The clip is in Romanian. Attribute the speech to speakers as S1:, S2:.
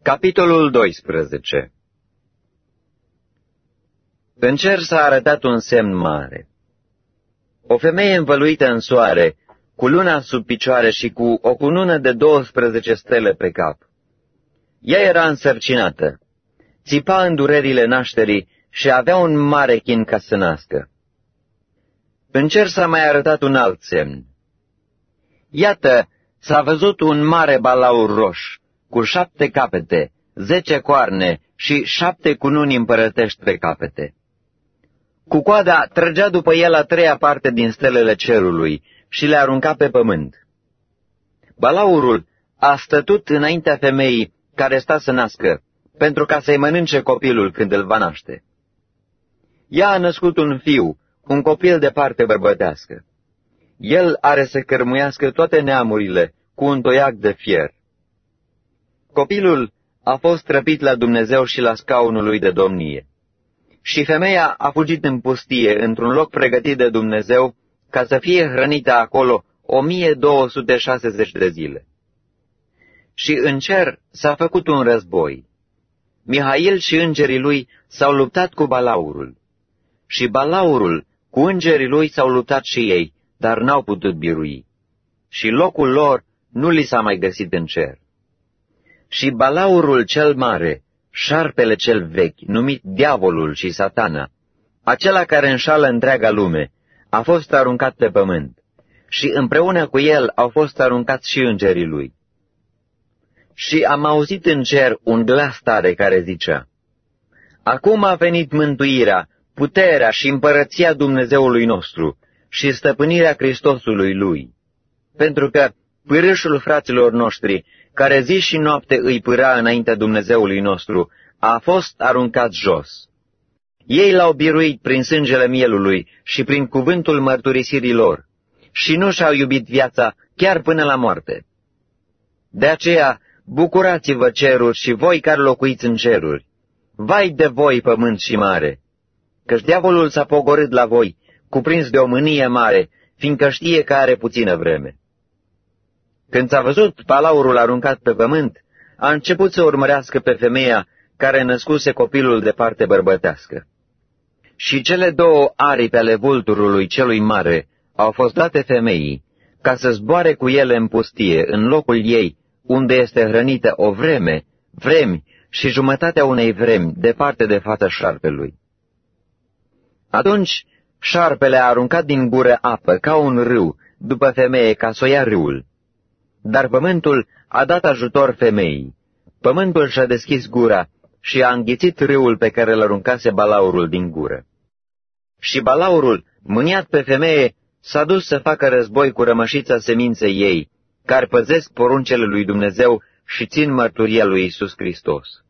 S1: Capitolul 12. În cer s-a arătat un semn mare. O femeie învăluită în soare, cu luna sub picioare și cu o cunună de 12 stele pe cap. Ea era însărcinată, țipa în durerile nașterii și avea un mare chin ca să nască. În cer s-a mai arătat un alt semn. Iată, s-a văzut un mare balaur roș, cu 7 capete, 10 coarne și 7 cununi împărătești pe capete. Cu coada trăgea după el a treia parte din stelele cerului și le arunca pe pământ. Balaurul a stătut înaintea femeii care sta să nască, pentru ca să-i mănânce copilul când îl va naște. Ea a născut un fiu, un copil de parte bărbătească. El are să cărmuiască toate neamurile cu un toiac de fier. Copilul a fost trăpit la Dumnezeu și la scaunul lui de domnie. Și femeia a fugit în pustie, într-un loc pregătit de Dumnezeu, ca să fie hrănită acolo 1260 de zile. Și în cer s-a făcut un război. Mihail și îngerii lui s-au luptat cu balaurul. Și balaurul cu îngerii lui s-au luptat și ei, dar n-au putut birui. Și locul lor nu li s-a mai găsit în cer. Și balaurul cel mare, șarpele cel vechi, numit Diavolul și Satana, acela care înșală întreaga lume, a fost aruncat pe pământ, și împreună cu el au fost aruncați și îngerii lui. Și am auzit în cer un glas tare care zicea: Acum a venit mântuirea, puterea și împărăția Dumnezeului nostru și stăpânirea Hristosului lui, pentru că pârâșul fraților noștri, care zi și noapte îi pâra înaintea Dumnezeului nostru, a fost aruncat jos. Ei l-au biruit prin sângele mielului și prin cuvântul mărturisirii lor și nu și-au iubit viața chiar până la moarte. De aceea, bucurați-vă ceruri și voi care locuiți în ceruri. Vai de voi, pământ și mare, căci diavolul s-a pogorât la voi, cuprins de o mânie mare, fiindcă știe că are puțină vreme. Când s-a văzut balaurul aruncat pe pământ, a început să urmărească pe femeia care născuse copilul de parte bărbătească. Și cele 2 aripi ale vulturului celui mare au fost date femeii, ca să zboare cu ele în pustie, în locul ei, unde este hrănită o vreme, vremi și jumătatea unei vremi, departe de fața șarpelui. Atunci șarpele a aruncat din gură apă ca un râu după femeie ca să o ia râul. Dar pământul a dat ajutor femeii. Pământul și-a deschis gura și a înghițit râul pe care îl aruncase balaurul din gură. Și balaurul, mâniat pe femeie, s-a dus să facă război cu rămășița seminței ei, care păzesc poruncele lui Dumnezeu și țin mărturia lui Iisus Hristos.